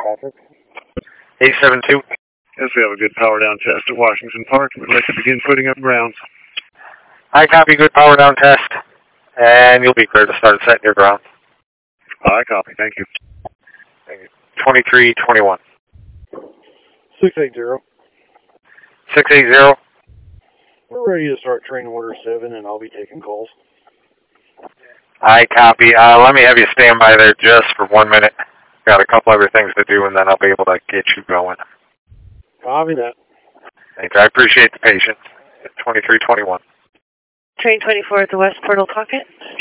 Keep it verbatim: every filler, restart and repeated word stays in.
Patrick. eight seven two. Yes, we have a good power down test at Washington Park. We'd like to begin putting up grounds. I copy, good power down test. And you'll be clear to start setting your ground. I copy, thank you. twenty-three twenty-one. six eight zero. six eight zero. We're ready to start train order seven, and I'll be taking calls. I copy. Uh, let me have you stand by there just for one minute. Got a couple other things to do, and then I'll be able to get you going. Copy that. Thanks. I appreciate the patience. twenty-three twenty-one. Train twenty-four at the West Portal Pocket.